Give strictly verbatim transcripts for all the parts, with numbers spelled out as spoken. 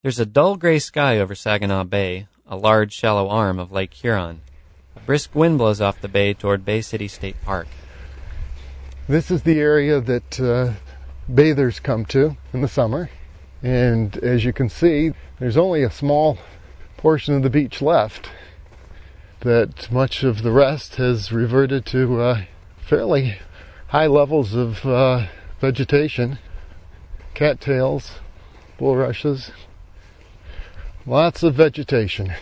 There's a dull gray sky over Saginaw Bay, a large, shallow arm of Lake Huron. A brisk wind blows off the bay toward Bay City State Park. This is the area that uh, bathers come to in the summer. And as you can see, there's only a small portion of the beach left. That much of the rest has reverted to uh, fairly high levels of uh, vegetation. Cattails, bulrushes, lots of vegetation.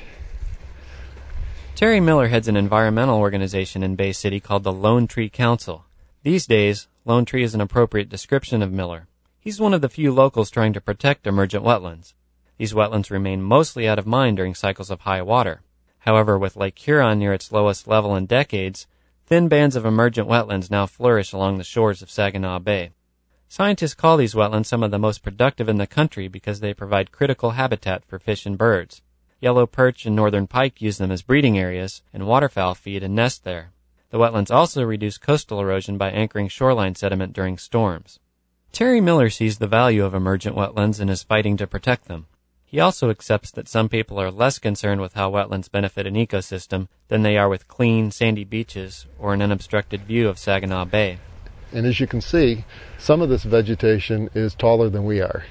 Terry Miller heads an environmental organization in Bay City called the Lone Tree Council. These days, Lone Tree is an appropriate description of Miller. He's one of the few locals trying to protect emergent wetlands. These wetlands remain mostly out of mind during cycles of high water. However, with Lake Huron near its lowest level in decades, thin bands of emergent wetlands now flourish along the shores of Saginaw Bay. Scientists call these wetlands some of the most productive in the country because they provide critical habitat for fish and birds. Yellow perch and northern pike use them as breeding areas, and waterfowl feed and nest there. The wetlands also reduce coastal erosion by anchoring shoreline sediment during storms. Terry Miller sees the value of emergent wetlands and is fighting to protect them. He also accepts that some people are less concerned with how wetlands benefit an ecosystem than they are with clean, sandy beaches or an unobstructed view of Saginaw Bay. And as you can see, some of this vegetation is taller than we are.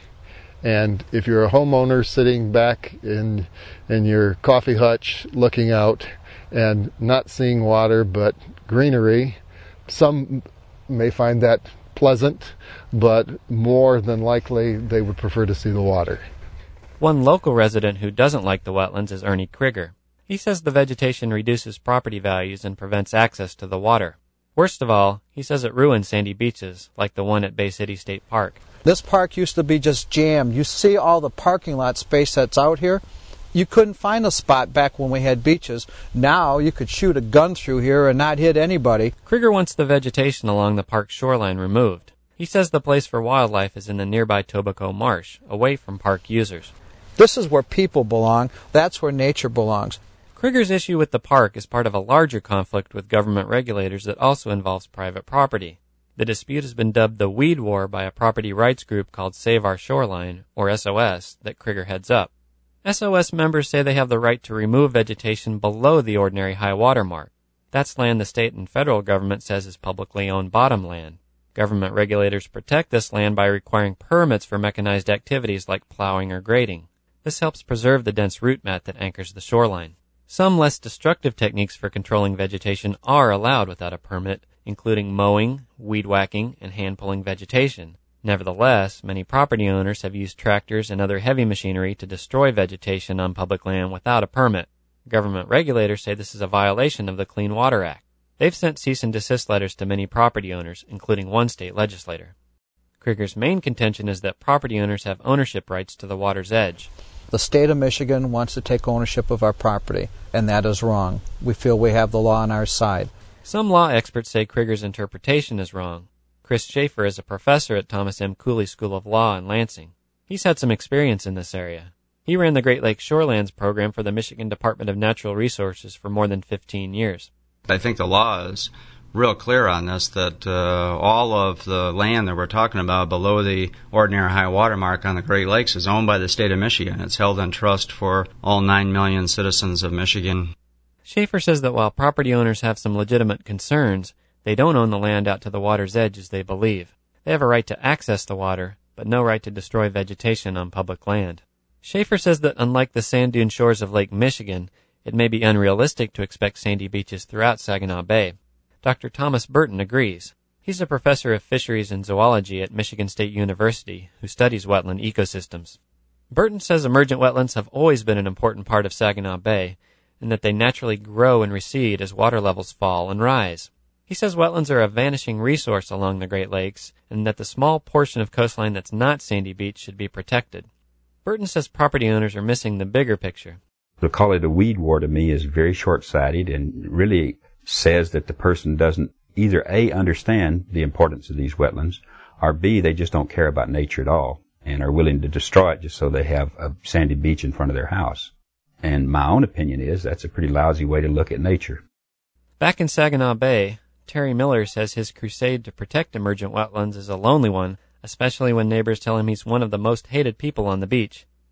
And if you're a homeowner sitting back in in your coffee hutch looking out and not seeing water but greenery, some may find that pleasant, but more than likely they would prefer to see the water. One local resident who doesn't like the wetlands is Ernie Krieger. He says the vegetation reduces property values and prevents access to the water. Worst of all, he says it ruins sandy beaches, like the one at Bay City State Park. This park used to be just jammed. You see all the parking lot space that's out here? You couldn't find a spot back when we had beaches. Now you could shoot a gun through here and not hit anybody. Krieger wants the vegetation along the park shoreline removed. He says the place for wildlife is in the nearby Tobico Marsh, away from park users. This is where people belong. That's where nature belongs. Krieger's issue with the park is part of a larger conflict with government regulators that also involves private property. The dispute has been dubbed the Weed War by a property rights group called Save Our Shoreline, or S O S, that Krieger heads up. S O S members say they have the right to remove vegetation below the ordinary high water mark. That's land the state and federal government says is publicly owned bottom land. Government regulators protect this land by requiring permits for mechanized activities like plowing or grading. This helps preserve the dense root mat that anchors the shoreline. Some less destructive techniques for controlling vegetation are allowed without a permit, including mowing, weed whacking, and hand-pulling vegetation. Nevertheless, many property owners have used tractors and other heavy machinery to destroy vegetation on public land without a permit. Government regulators say this is a violation of the Clean Water Act. They've sent cease and desist letters to many property owners, including one state legislator. Krieger's main contention is that property owners have ownership rights to the water's edge. The state of Michigan wants to take ownership of our property, and that is wrong. We feel we have the law on our side. Some law experts say Krieger's interpretation is wrong. Chris Schaefer is a professor at Thomas M. Cooley School of Law in Lansing. He's had some experience in this area. He ran the Great Lakes Shorelands program for the Michigan Department of Natural Resources for more than fifteen years. I think the law is real clear on this, that uh, all of the land that we're talking about below the ordinary high water mark on the Great Lakes is owned by the state of Michigan. It's held in trust for all nine million citizens of Michigan. Schaefer says that while property owners have some legitimate concerns, they don't own the land out to the water's edge as they believe. They have a right to access the water, but no right to destroy vegetation on public land. Schaefer says that unlike the sand dune shores of Lake Michigan, it may be unrealistic to expect sandy beaches throughout Saginaw Bay. Doctor Thomas Burton agrees. He's a professor of fisheries and zoology at Michigan State University who studies wetland ecosystems. Burton says emergent wetlands have always been an important part of Saginaw Bay, and that they naturally grow and recede as water levels fall and rise. He says wetlands are a vanishing resource along the Great Lakes, and that the small portion of coastline that's not sandy beach should be protected. Burton says property owners are missing the bigger picture. To call it a weed war to me is very short-sighted and really says that the person doesn't either A, understand the importance of these wetlands, or B, they just don't care about nature at all and are willing to destroy it just so they have a sandy beach in front of their house. And my own opinion is that's a pretty lousy way to look at nature. Back in Saginaw Bay, Terry Miller says his crusade to protect emergent wetlands is a lonely one, especially when neighbors tell him he's one of the most hated people on the beach.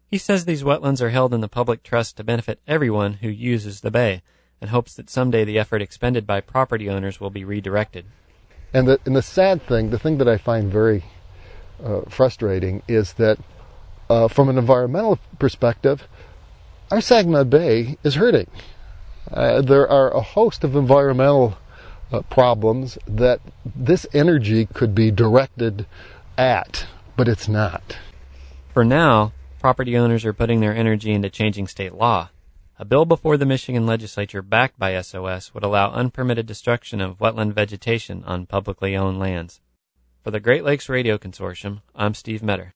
He says these wetlands are held in the public trust to benefit everyone who uses the bay, and hopes that someday the effort expended by property owners will be redirected. And the, and the sad thing, the thing that I find very uh, frustrating is that uh, from an environmental perspective, our Saginaw Bay is hurting. Uh, there are a host of environmental uh, problems that this energy could be directed at, but it's not. For now, property owners are putting their energy into changing state law. A bill before the Michigan legislature backed by S O S would allow unpermitted destruction of wetland vegetation on publicly owned lands. For the Great Lakes Radio Consortium, I'm Steve Metter.